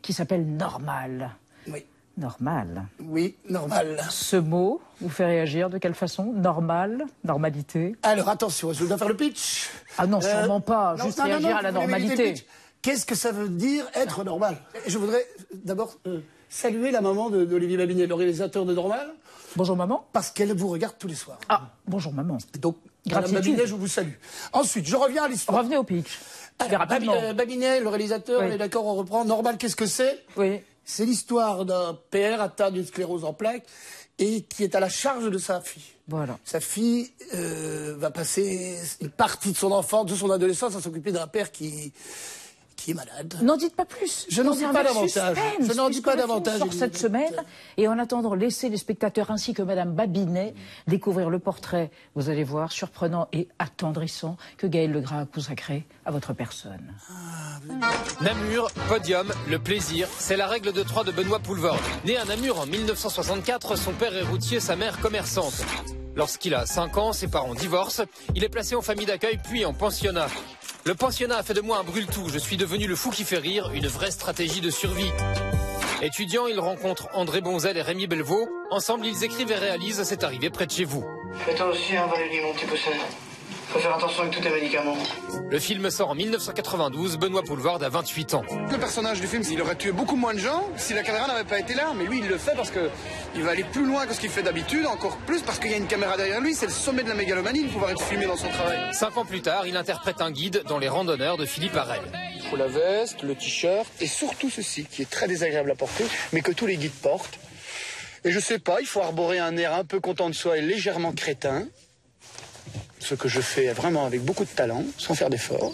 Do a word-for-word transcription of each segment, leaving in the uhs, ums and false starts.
qui s'appelle Normal. Oui. Normal. Oui, normal. Ce mot vous fait réagir de quelle façon? Normal, normalité. Alors attention, je dois faire le pitch. Ah non, sûrement euh, pas, non, juste non, réagir non, non, à la normalité. Qu'est-ce que ça veut dire être normal? Je voudrais d'abord euh, saluer la maman d'Olivier Babinet, le réalisateur de Normal. Bonjour maman. Parce qu'elle vous regarde tous les soirs. Ah, bonjour maman. Donc, Madame Babinet, je vous salue. Ensuite, je reviens à l'histoire. Revenez au pitch. Alors, euh, Babinet, le réalisateur, oui. On est d'accord, on reprend. Normal, qu'est-ce que c'est? Oui. C'est l'histoire d'un père atteint d'une sclérose en plaques et qui est à la charge de sa fille. Voilà. Sa fille euh, va passer une partie de son enfance, de son adolescence, à s'occuper d'un père qui... qui est malade. N'en dites pas plus. Je n'en dis pas davantage. Je n'en dis pas davantage. Sort cette semaine. Et en attendant, laissez les spectateurs ainsi que Madame Babinet découvrir le portrait, vous allez voir, surprenant et attendrissant, que Gaël Legras a consacré à votre personne. Ah, Namur, podium, le plaisir, c'est la règle de trois de Benoît Poulvord. Né à Namur en mille neuf cent soixante-quatre, son père est routier, sa mère commerçante. Lorsqu'il a cinq ans, ses parents divorcent. Il est placé en famille d'accueil puis en pensionnat. Le pensionnat a fait de moi un brûle-tout. Je suis devenu le fou qui fait rire, une vraie stratégie de survie. Étudiant, il rencontre André Bonzel et Rémi Belvaux. Ensemble, ils écrivent et réalisent C'est arrivé près de chez vous. Fais-toi aussi, hein, Valérie, mon petit poussin. Faut faire attention avec tous tes médicaments. Le film sort en mille neuf cent quatre-vingt-douze. Benoît Poulvord a vingt-huit ans. Le personnage du film, il aurait tué beaucoup moins de gens si la caméra n'avait pas été là. Mais lui, il le fait parce que il va aller plus loin que ce qu'il fait d'habitude, encore plus parce qu'il y a une caméra derrière lui. C'est le sommet de la mégalomanie de pouvoir être filmé dans son travail. Cinq ans plus tard, il interprète un guide dans Les Randonneurs de Philippe Arel. Il faut la veste, le t-shirt et surtout ceci qui est très désagréable à porter, mais que tous les guides portent. Et je sais pas, il faut arborer un air un peu content de soi et légèrement crétin. Ce que je fais vraiment avec beaucoup de talent, sans faire d'efforts.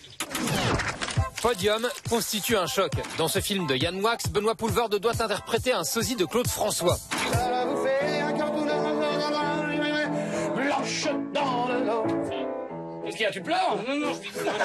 Podium constitue un choc. Dans ce film de Yann Wax, Benoît Poulvord doit interpréter un sosie de Claude François. Qu'est-ce qu'il y a, tu pleures? Non, non,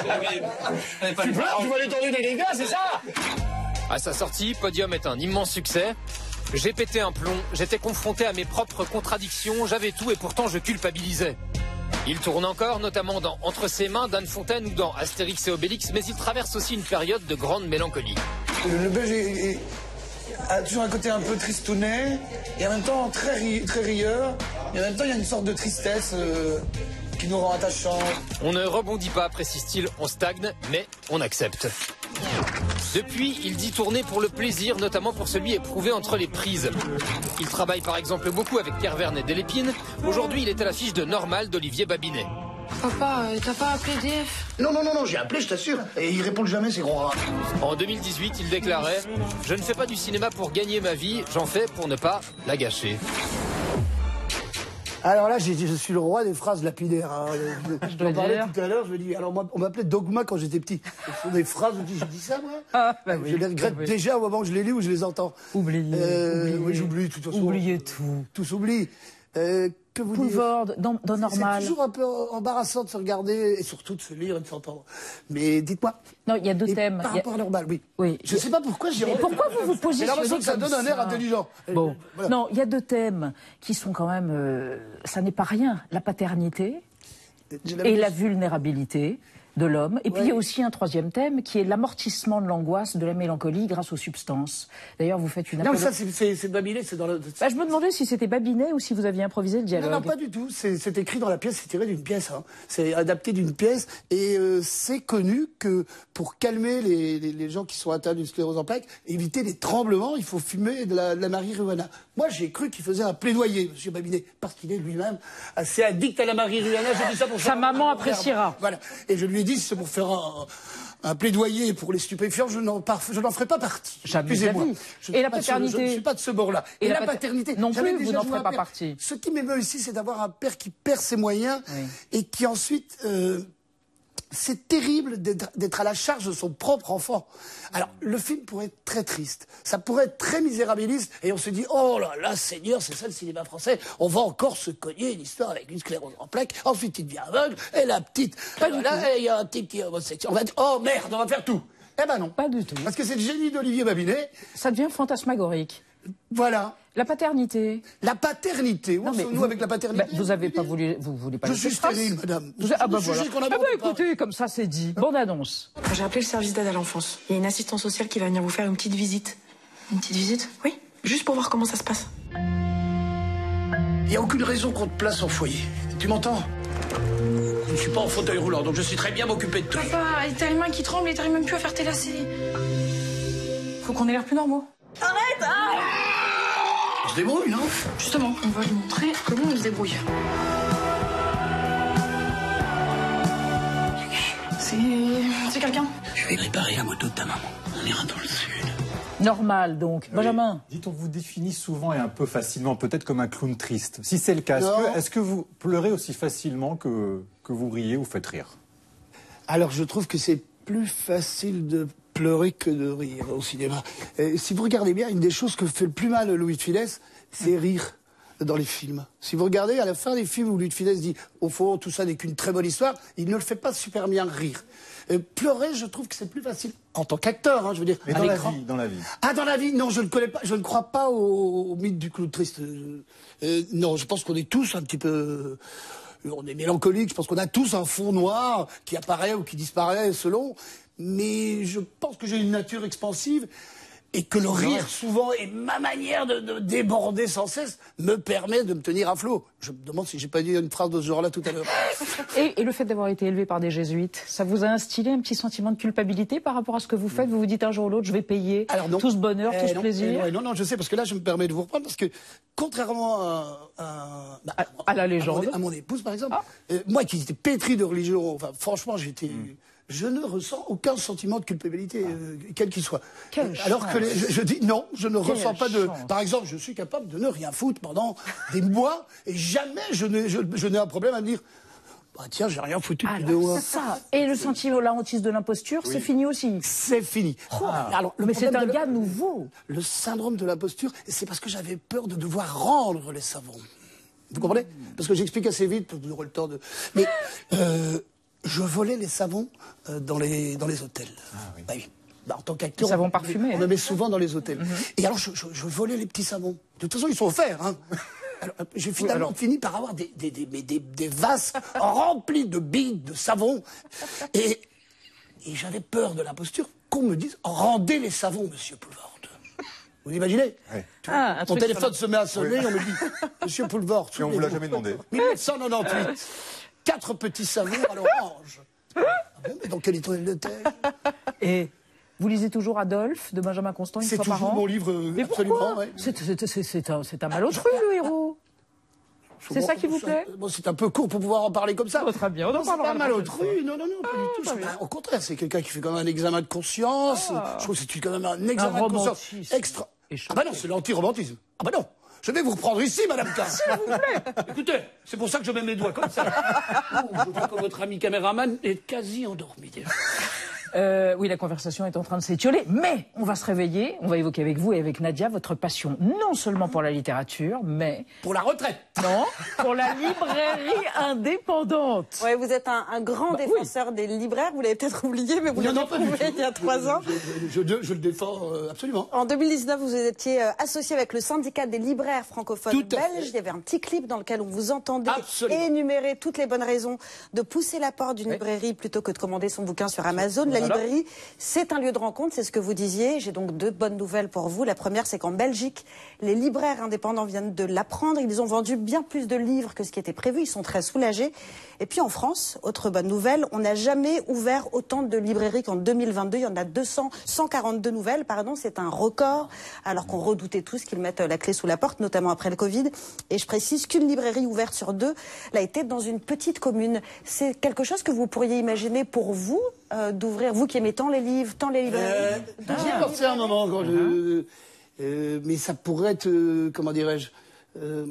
je Tu pleures, tu vois l'étendue des dégâts, c'est ça? À sa sortie, Podium est un immense succès. J'ai pété un plomb, j'étais confronté à mes propres contradictions, j'avais tout et pourtant je culpabilisais. Il tourne encore, notamment dans Entre ses mains d'Anne Fontaine ou dans Astérix et Obélix, mais il traverse aussi une période de grande mélancolie. Le Belge est, est, a toujours un côté un peu tristounet, et en même temps très, ri, très rieur, et en même temps il y a une sorte de tristesse euh, qui nous rend attachants. On ne rebondit pas, précise-t-il, on stagne, mais on accepte. Depuis, il dit tourner pour le plaisir, notamment pour celui éprouvé entre les prises. Il travaille par exemple beaucoup avec Pierre Vernet Delépine. Aujourd'hui, il est à l'affiche de Normal d'Olivier Babinet. Papa, euh, t'as pas appelé D F? Non, non, non, non, j'ai appelé, je t'assure. Et ils répondent jamais, ces gros rats. En deux mille dix-huit, il déclarait « Je ne fais pas du cinéma pour gagner ma vie, j'en fais pour ne pas la gâcher ». Alors là, je suis le roi des phrases lapidaires. Hein. Je dois parlais dire. tout à l'heure, je me dis, alors moi, on m'appelait Dogma quand j'étais petit. Ce sont des phrases où j'ai dit ça, moi. Ah, bah oui, je les regrette oui. déjà au moment où je les lis ou je les entends. Oubliez. Euh, oubliez. Oui, j'oublie, de toute façon. Oubliez tout. Tout s'oublie. Euh, que vous Poulvord, dans, dans Normal. C'est toujours un peu embarrassant de se regarder et surtout de se lire et de s'entendre. Mais dites-moi. Non, il y a deux et thèmes. Par Il y a... rapport à Normal, oui. Oui. Je ne sais pas pourquoi j'ai. Mais pourquoi vous vous positionnez J'ai l'impression que ça donne un air intelligent. Bon. Voilà. Non, il y a deux thèmes qui sont quand même. Euh, ça n'est pas rien. La paternité et la vulnérabilité de l'homme. Et puis, ouais. Il y a aussi un troisième thème qui est l'amortissement de l'angoisse, de la mélancolie grâce aux substances. D'ailleurs, vous faites une... Non, mais ça, c'est Babinet, c'est dans le... Bah, je me demandais si c'était Babinet ou si vous aviez improvisé le dialogue. Non, non, pas du tout. C'est écrit dans la pièce, c'est tiré d'une pièce. Hein. C'est adapté d'une pièce. Et euh, c'est connu que pour calmer les, les, les gens qui sont atteints d'une sclérose en plaques, éviter les tremblements, il faut fumer de la, de la marijuana. Moi, j'ai cru qu'il faisait un plaidoyer, M. Babinet, parce qu'il est lui-même assez addict à la marijuana. J'ai dit ça pour Sa maman appréciera. Voilà. Et je lui ai dit, c'est pour faire un... Un plaidoyer pour les stupéfiants, je n'en ferai pas partie. Excusez-moi. Et la paternité. Je ne suis pas de ce bord-là. Et, Et la, la paternité. Non plus, vous n'en ferez pas partie. Ce qui m'émeut ici, c'est d'avoir un père qui perd ses moyens oui. et qui ensuite... Euh, c'est terrible d'être à la charge de son propre enfant. Alors, le film pourrait être très triste. Ça pourrait être très misérabiliste. Et on se dit, oh là là, Seigneur, c'est ça le cinéma français. On va encore se cogner une histoire avec une sclérose en plaques. Ensuite, il devient aveugle. Et la petite... Pas du là, il y a un type qui est homosexuel. On va dire, oh merde, on va faire tout. Eh ben non. Pas du tout. Parce que c'est le génie d'Olivier Babinet. Ça devient fantasmagorique. Voilà. La paternité. La paternité. Où sommes-nous avec la paternité? bah, Vous n'avez pas voulu, vous voulez pas. Je suis stérile, madame. Vous, ah bah voilà. Ah bah écoutez, comme ça c'est dit. Bonne annonce. J'ai appelé le service d'aide à l'enfance. Il y a une assistante sociale qui va venir vous faire une petite visite. Une petite visite? Oui. Juste pour voir comment ça se passe. Il n'y a aucune raison qu'on te place en foyer. Tu m'entends? Je ne suis pas en fauteuil roulant, donc je sais très bien m'occuper de tout. Papa, t'as les mains qui tremblent et t'arrives même plus à faire tes lacets. Faut qu'on ait l'air plus normaux. Arrête! Ah On se débrouille, non? Justement, on va lui montrer comment on se débrouille. C'est... C'est quelqu'un? Je vais réparer la moto de ta maman. On ira dans le sud. Normal, donc. Oui. Benjamin. Dites, on vous définit souvent et un peu facilement, peut-être comme un clown triste. Si c'est le cas, est-ce que, est-ce que vous pleurez aussi facilement que, que vous riez ou faites rire? Alors, je trouve que c'est plus facile de pleurer que de rire au cinéma. Et si vous regardez bien, une des choses que fait le plus mal Louis de Funès, c'est rire dans les films. Si vous regardez, à la fin des films où Louis de Funès dit « Au fond, tout ça n'est qu'une très bonne histoire », il ne le fait pas super bien rire. Euh, pleurer, je trouve que c'est plus facile en tant qu'acteur, hein, je veux dire. Mais à dans la l'écran. vie, dans la vie. Ah, dans la vie, non, je ne connais pas, je ne crois pas au, au mythe du clown triste. Euh, euh, non, je pense qu'on est tous un petit peu, euh, on est mélancolique. Je pense qu'on a tous un fond noir qui apparaît ou qui disparaît selon. Mais je pense que j'ai une nature expansive. Et que le rire, souvent, et ma manière de, de déborder sans cesse, me permet de me tenir à flot. Je me demande si j'ai pas dit une phrase de ce genre-là tout à l'heure. Et, et le fait d'avoir été élevé par des jésuites, ça vous a instillé un petit sentiment de culpabilité par rapport à ce que vous faites? Vous vous dites un jour ou l'autre, je vais payer Alors non. tout ce bonheur, Eh tout ce non, plaisir? eh non, non, non, je sais, parce que là, je me permets de vous reprendre, parce que, contrairement à, à, bah, à, à la légende, à mon, à mon épouse, par exemple, ah. euh, moi qui étais pétri de religion, enfin, franchement, j'étais... Mm. Je ne ressens aucun sentiment de culpabilité, ah. euh, quel qu'il soit. Quelle Alors chance. que les, je, je dis non, je ne Quelle ressens pas de... chance. Par exemple, je suis capable de ne rien foutre pendant des mois, et jamais je n'ai je, je n'ai un problème à me dire... Bah tiens, j'ai rien foutu depuis deux mois. Ça. Et le sentiment, la hantise de l'imposture, oui. c'est fini aussi. C'est fini. Oh. Alors, mais c'est un gars nouveau. Le syndrome de l'imposture, c'est parce que j'avais peur de devoir rendre les savons. Vous comprenez? Parce que j'explique assez vite pour que vous aurez le temps de... Mais euh, je volais les savons euh, dans, les, dans les hôtels. Ah, oui. Bah, oui. Bah, en tant qu'acteur, savons on, parfumés, on hein. me met souvent dans les hôtels. Mm-hmm. Et alors, je, je, je volais les petits savons. De toute façon, ils sont offerts. Hein. Alors, j'ai finalement oui, alors... fini par avoir des, des, des, des, des vases remplis de billes, de savon. Et, et j'avais peur de l'imposture qu'on me dise « Rendez les savons, monsieur Poulvord ». Vous imaginez? Oui. Ah, Mon téléphone se met à sonner, oui. On me dit « Monsieur Poulvord ». Et on ne vous l'a jamais demandé. mille neuf cent quatre-vingt-dix-huit. Quatre petits savons à l'orange. Ah bon, mais dans quelle étoile de terre? Et vous lisez toujours Adolphe de Benjamin Constant une fois par an? C'est toujours mon livre, mais absolument. Ouais. C'est un, un malotru, le héros. C'est ça qui vous plaît? Bon, c'est un peu court pour pouvoir en parler comme ça. Oh, très bien, on en parlera. C'est pas malotru, non, non, non, pas ah, du tout. Bah, au contraire, c'est quelqu'un qui fait quand même un examen de conscience. Ah. Je trouve que c'est quand même un examen un de conscience extra. Ah bah non, c'est l'anti-romantisme. Ah bah non. Je vais vous reprendre ici, Madame K. S'il vous plaît. Écoutez, c'est pour ça que je mets mes doigts comme ça. Oh, je crois que votre ami caméraman est quasi endormi déjà. Euh, oui, la conversation est en train de s'étioler, mais on va se réveiller, on va évoquer avec vous et avec Nadia votre passion, non seulement pour la littérature, mais... Pour la retraite. Non, pour la librairie indépendante. Ouais, vous êtes un, un grand bah, défenseur oui. des libraires, vous l'avez peut-être oublié, mais vous l'avez prouvé il y a trois ans. Je, je, je, je le défends euh, absolument. En deux mille dix-neuf, vous étiez euh, associé avec le syndicat des libraires francophones belges. Il y avait un petit clip dans lequel on vous entendait absolument. énumérer toutes les bonnes raisons de pousser la porte d'une oui. librairie plutôt que de commander son bouquin sur Amazon. La La librairie, c'est un lieu de rencontre, c'est ce que vous disiez. J'ai donc deux bonnes nouvelles pour vous. La première, c'est qu'en Belgique, les libraires indépendants viennent de l'apprendre. Ils ont vendu bien plus de livres que ce qui était prévu. Ils sont très soulagés. Et puis en France, autre bonne nouvelle, on n'a jamais ouvert autant de librairies qu'en deux mille vingt-deux. Il y en a deux cents, cent quarante-deux nouvelles, pardon. C'est un record, alors qu'on redoutait tous qu'ils mettent la clé sous la porte, notamment après le Covid. Et je précise qu'une librairie ouverte sur deux l'a été dans une petite commune. C'est quelque chose que vous pourriez imaginer pour vous, euh, d'ouvrir, vous qui aimez tant les livres, tant les librairies. Euh, ah, J'y ai pensé un moment, quand je, euh, mais ça pourrait être, euh, comment dirais-je, euh,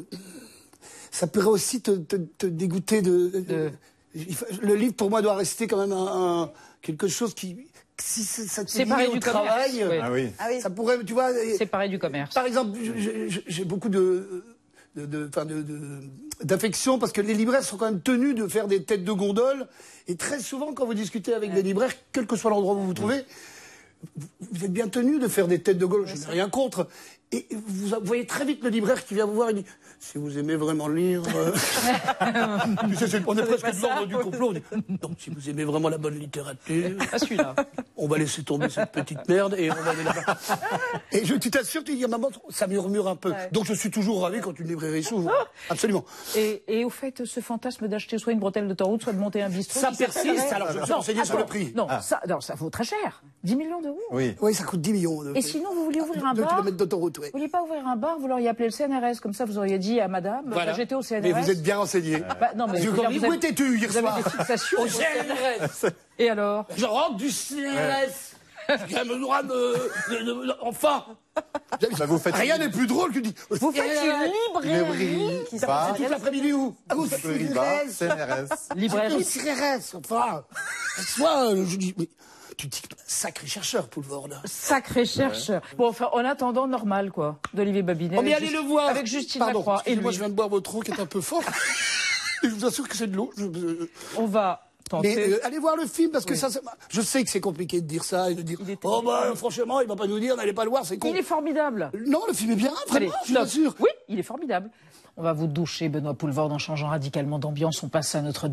ça pourrait aussi te, te, te dégoûter de, de, de... Le livre, pour moi, doit rester quand même un, un, quelque chose qui... Si ça te séparé au du travail, commerce. Ah oui. Ah oui. Ça pourrait, tu vois... Séparé du commerce. Par exemple, j'ai beaucoup de... De, de, de, de, d'affection, parce que les libraires sont quand même tenus de faire des têtes de gondole, et très souvent quand vous discutez avec ouais. des libraires, quel que soit l'endroit où vous vous trouvez, vous, vous êtes bien tenus de faire des têtes de gondole, ouais, je n'ai rien contre, Et vous voyez très vite le libraire qui vient vous voir et dit « Si vous aimez vraiment lire... Euh... » On est presque de l'ordre du complot. On dit, donc, si vous aimez vraiment la bonne littérature, ah, celui-là. On va laisser tomber cette petite merde et on va aller là-bas. Et je t'assure, tu dis « Maman, ça murmure un peu. Ouais. » Donc je suis toujours ravi quand une librairie s'ouvre. Absolument. Et, et au fait, ce fantasme d'acheter soit une bretelle d'autoroute, soit de monter un bistrot... Ça persiste, alors je me suis renseigné sur le prix. Non, ah. ça, non, ça vaut très cher. dix millions d'euros. Oui. Oui, ça coûte dix millions d'euros. Et sinon, vous vouliez ouvrir un deux bar... kilomètres d'autoroute, oui. Vous vouliez pas ouvrir un bar, vous l'auriez appelé le C N R S, comme ça vous auriez dit à madame, voilà. J'étais au C N R S. Mais vous êtes bien renseigné. Bah, non, mais je vous avez, où étais-tu hier soir? Vous avez des fixations au C N R S. Et alors? Je rentre du C N R S. J'ai quand même le droit de... de, de, de enfin bah vous faites rien n'est plus drôle que dit... Vous faites une librairie qui s'appelle toute l'après-midi où? Au C N R S. Librairie. Au C N R S, enfin. Soit, je dis... Mais, tu dis, sacré chercheur, Poulvord. Sacré chercheur. Ouais. Bon, enfin, en attendant, normal, quoi, d'Olivier Babinet. Oh, mais allez le voir. Avec Justine Pardon, Lacroix. Et moi, je viens de boire votre eau qui est un peu forte. Et je vous assure que c'est de l'eau. Je... On va tenter. Mais euh, allez voir le film, parce que oui. ça, je sais que c'est compliqué de dire ça et de dire, oh bah, franchement, il va pas nous dire, n'allez pas le voir, c'est con. Il est formidable. Non, le film est bien, vraiment, allez, je suis sûr. Oui, il est formidable. On va vous doucher, Benoît Poulvord, en changeant radicalement d'ambiance. On passe à notre